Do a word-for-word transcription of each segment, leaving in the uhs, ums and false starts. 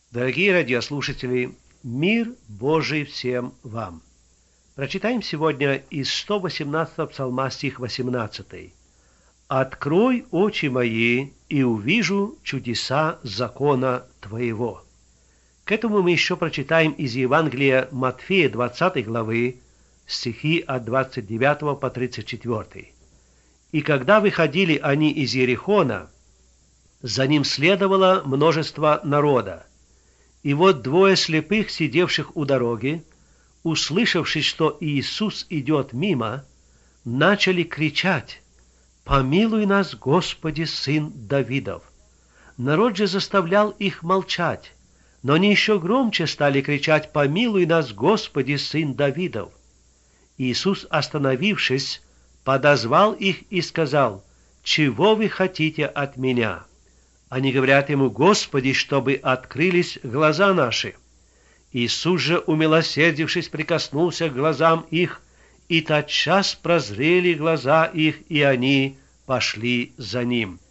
Дорогие радиослушатели, мир Божий всем вам! Прочитаем сегодня из сто восемнадцатого псалма стих восемнадцатый. «Открой очи мои, и увижу чудеса закона Твоего». К этому мы еще прочитаем из Евангелия Матфея двадцатой главы, стихи от двадцать девятого по тридцать четвёртый. «И когда выходили они из Иерихона, за ним следовало множество народа. И вот двое слепых, сидевших у дороги, услышавши, что Иисус идет мимо, начали кричать: «Помилуй нас, Господи, сын Давидов!» Народ же заставлял их молчать, но они еще громче стали кричать: «Помилуй нас, Господи, сын Давидов!» Иисус, остановившись, подозвал их и сказал: «Чего вы хотите от меня?» Они говорят ему: «Господи, чтобы открылись глаза наши». Иисус же, умилосердившись, прикоснулся к глазам их, и тотчас прозрели глаза их, и они пошли за ним.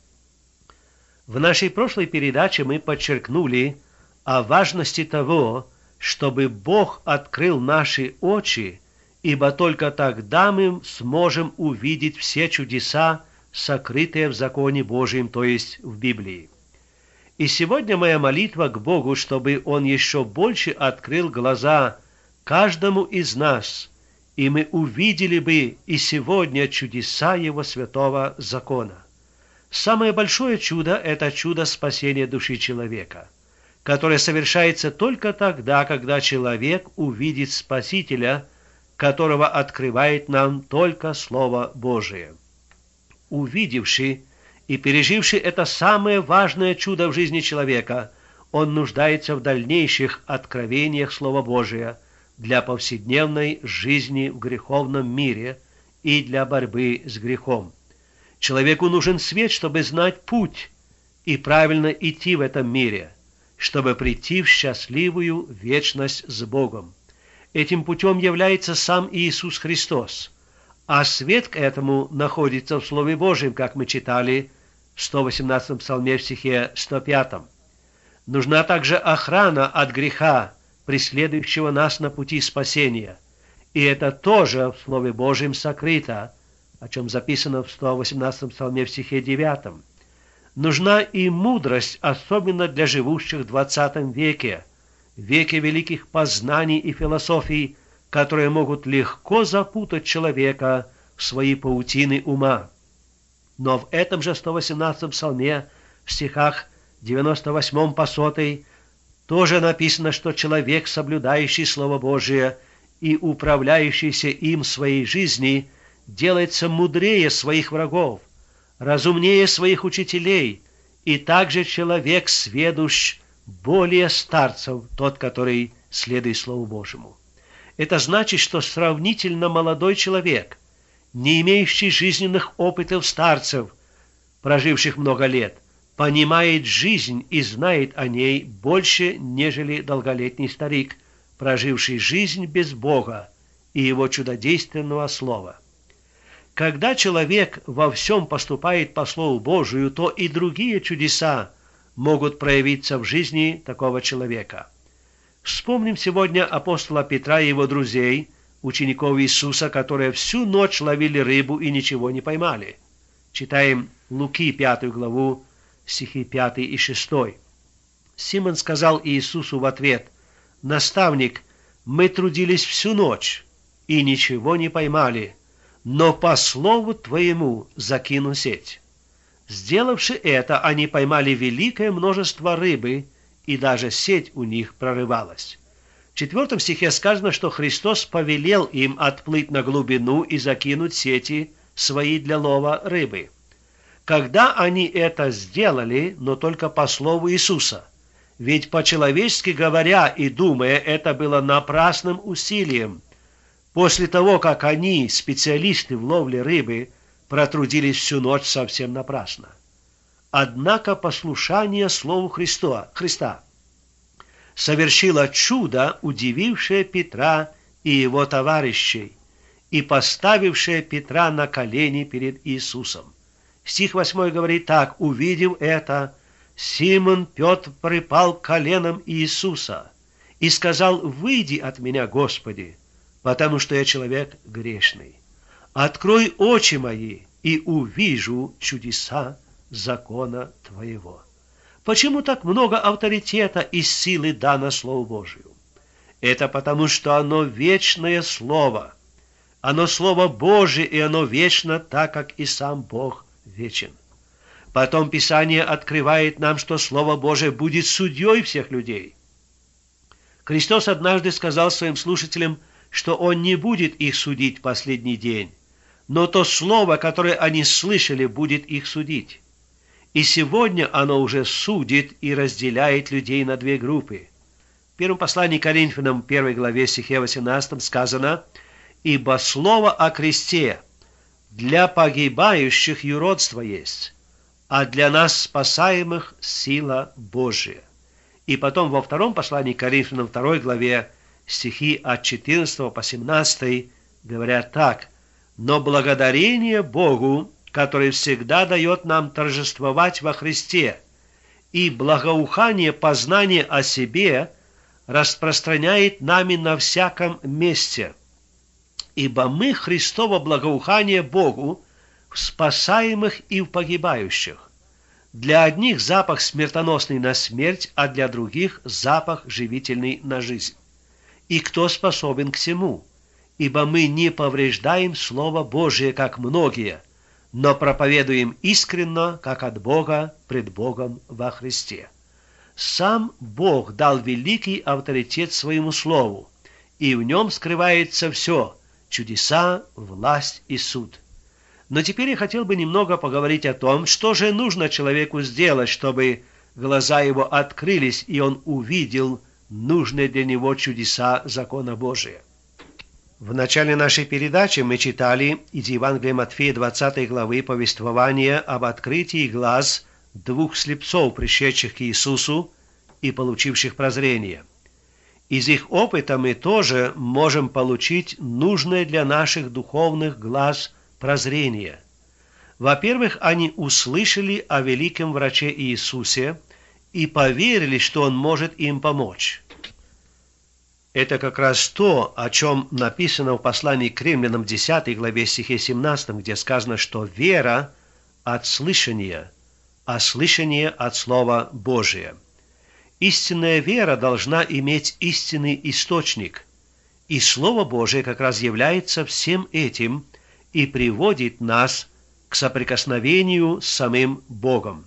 В нашей прошлой передаче мы подчеркнули о важности того, чтобы Бог открыл наши очи, ибо только тогда мы сможем увидеть все чудеса, сокрытые в законе Божьем, то есть в Библии. И сегодня моя молитва к Богу, чтобы Он еще больше открыл глаза каждому из нас, и мы увидели бы и сегодня чудеса Его святого закона. Самое большое чудо – это чудо спасения души человека, которое совершается только тогда, когда человек увидит Спасителя, которого открывает нам только Слово Божие. Увидевший и переживший это самое важное чудо в жизни человека, он нуждается в дальнейших откровениях Слова Божия для повседневной жизни в греховном мире и для борьбы с грехом. Человеку нужен свет, чтобы знать путь и правильно идти в этом мире, чтобы прийти в счастливую вечность с Богом. Этим путем является сам Иисус Христос, а свет к этому находится в Слове Божьем, как мы читали в сто восемнадцатом псалме в стихе сто пятом. Нужна также охрана от греха, преследующего нас на пути спасения, и это тоже в Слове Божьем сокрыто, о чем записано в сто восемнадцатом псалме в стихе девятом. Нужна и мудрость, особенно для живущих в двадцатом веке, веке великих познаний и философий, которые могут легко запутать человека в свои паутины ума. Но в этом же сто восемнадцатом псалме, в стихах девяносто восьмом по сотый, тоже написано, что человек, соблюдающий Слово Божие и управляющийся им в своей жизни, делается мудрее своих врагов, разумнее своих учителей, и также человек сведущ более старцев, тот, который следует Слову Божьему. Это значит, что сравнительно молодой человек, не имеющий жизненных опытов старцев, проживших много лет, понимает жизнь и знает о ней больше, нежели долголетний старик, проживший жизнь без Бога и Его чудодейственного Слова. Когда человек во всем поступает по Слову Божию, то и другие чудеса могут проявиться в жизни такого человека. Вспомним сегодня апостола Петра и его друзей, учеников Иисуса, которые всю ночь ловили рыбу и ничего не поймали. Читаем Луки пятую главу, стихи пятый и шестой. Симон сказал Иисусу в ответ: «Наставник, мы трудились всю ночь и ничего не поймали, но по слову Твоему закину сеть». Сделавши это, они поймали великое множество рыбы, и даже сеть у них прорывалась. В четвертом стихе сказано, что Христос повелел им отплыть на глубину и закинуть сети свои для лова рыбы. Когда они это сделали, но только по слову Иисуса, ведь по-человечески говоря и думая, это было напрасным усилием. После того, как они, специалисты в ловле рыбы, протрудились всю ночь совсем напрасно. Однако послушание Слову Христа, Христа совершило чудо, удивившее Петра и его товарищей, и поставившее Петра на колени перед Иисусом. Стих восьмой говорит так: «Увидев это, Симон Петр припал к коленам Иисуса и сказал: «Выйди от меня, Господи, потому что я человек грешный. Открой очи мои, и увижу чудеса закона Твоего». Почему так много авторитета и силы дано Слову Божию? Это потому, что оно вечное Слово. Оно Слово Божие, и оно вечно, так как и сам Бог вечен. Потом Писание открывает нам, что Слово Божие будет судьей всех людей. Христос однажды сказал своим слушателям, что Он не будет их судить в последний день, но то Слово, которое они слышали, будет их судить. И сегодня оно уже судит и разделяет людей на две группы. В первом послании к Коринфянам, первой главе, стихе восемнадцатом сказано: «Ибо слово о кресте для погибающих юродство есть, а для нас спасаемых сила Божия». И потом во втором послании к Коринфянам, второй главе, стихи от четырнадцатого по семнадцатый говорят так: «Но благодарение Богу, который всегда дает нам торжествовать во Христе, и благоухание познания о себе распространяет нами на всяком месте. Ибо мы Христово благоухание Богу в спасаемых и в погибающих. Для одних запах смертоносный на смерть, а для других запах живительный на жизнь. И кто способен к всему? Ибо мы не повреждаем Слово Божие, как многие, но проповедуем искренно, как от Бога, пред Богом во Христе». Сам Бог дал великий авторитет своему Слову, и в нем скрывается все – чудеса, власть и суд. Но теперь я хотел бы немного поговорить о том, что же нужно человеку сделать, чтобы глаза его открылись, и он увидел нужные для него чудеса закона Божия. В начале нашей передачи мы читали из Евангелия Матфея двадцатой главы повествование об открытии глаз двух слепцов, пришедших к Иисусу и получивших прозрение. Из их опыта мы тоже можем получить нужное для наших духовных глаз прозрение. Во-первых, они услышали о великом враче Иисусе и поверили, что Он может им помочь. Это как раз то, о чем написано в послании к Римлянам десятой главе стихе семнадцатом, где сказано, что вера от слышания, а слышание от Слова Божия. Истинная вера должна иметь истинный источник, и Слово Божие как раз является всем этим и приводит нас к соприкосновению с самим Богом.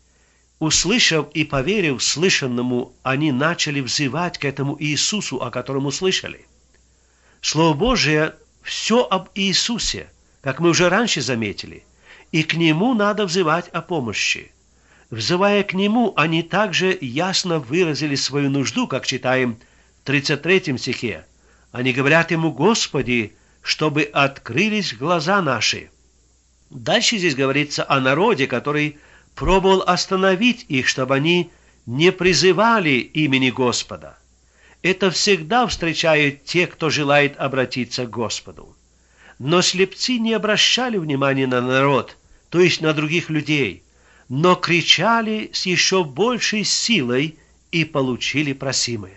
Услышав и поверив слышанному, они начали взывать к этому Иисусу, о котором услышали. Слово Божие все об Иисусе, как мы уже раньше заметили, и к Нему надо взывать о помощи. Взывая к Нему, они также ясно выразили свою нужду, как читаем в тридцать третьем стихе. Они говорят Ему: «Господи, чтобы открылись глаза наши». Дальше здесь говорится о народе, который пробовал остановить их, чтобы они не призывали имени Господа. Это всегда встречают те, кто желает обратиться к Господу. Но слепцы не обращали внимания на народ, то есть на других людей, но кричали с еще большей силой и получили просимое.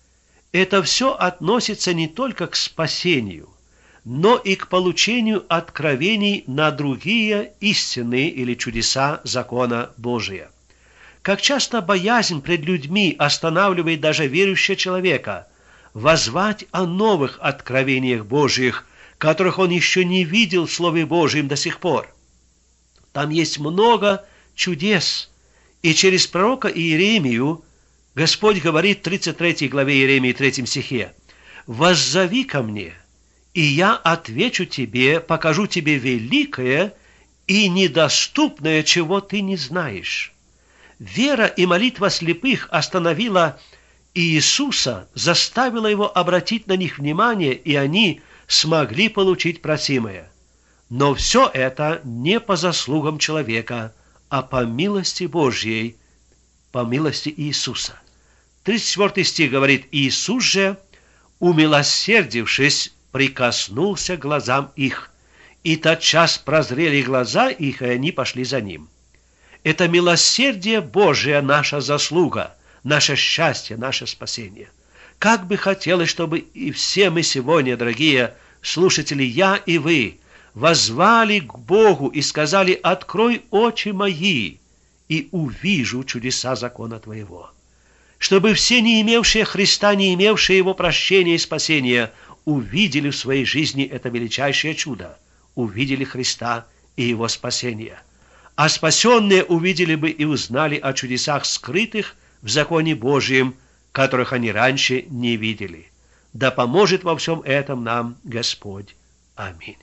Это все относится не только к спасению, но и к получению откровений на другие истины или чудеса закона Божия. Как часто боязнь пред людьми останавливает даже верующего человека воззвать о новых откровениях Божьих, которых он еще не видел в Слове Божьем до сих пор. Там есть много чудес, и через пророка Иеремию Господь говорит в тридцать третьей главе Иеремии, третьем стихе: «Воззови ко мне, и я отвечу тебе, покажу тебе великое и недоступное, чего ты не знаешь». Вера и молитва слепых остановила Иисуса, заставила его обратить на них внимание, и они смогли получить просимое. Но все это не по заслугам человека, а по милости Божьей, по милости Иисуса. тридцать четвёртый стих говорит: «Иисус же, умилосердившись, прикоснулся к глазам их, и тотчас прозрели глаза их, и они пошли за ним». Это милосердие Божие наша заслуга, наше счастье, наше спасение. Как бы хотелось, чтобы и все мы сегодня, дорогие слушатели, я и вы, воззвали к Богу и сказали: «Открой очи мои, и увижу чудеса закона Твоего». Чтобы все, не имевшие Христа, не имевшие Его прощения и спасения, увидели в своей жизни это величайшее чудо, увидели Христа и Его спасение. А спасенные увидели бы и узнали о чудесах, скрытых в законе Божьем, которых они раньше не видели. Да поможет во всем этом нам Господь. Аминь.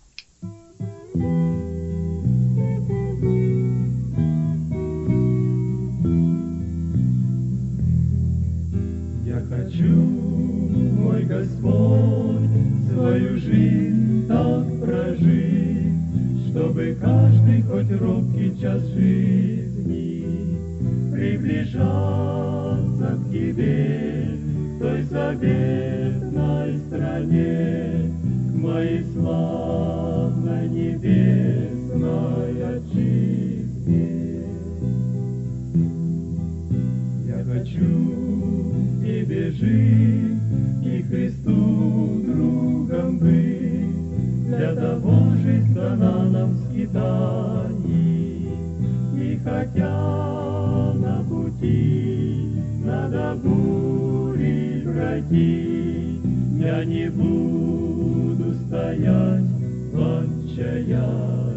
Я хочу, мой Господь, свою жизнь так прожить, чтобы каждый хоть робкий час жизни приближаться к Тебе, к той заветной стране, к моей славной небесной отчизне. Я хочу Тебе жить и Христу другом быть, для того жизнь дана нам в скитании. И хотя на пути надо бури пройти, я не буду стоять в отчаянии.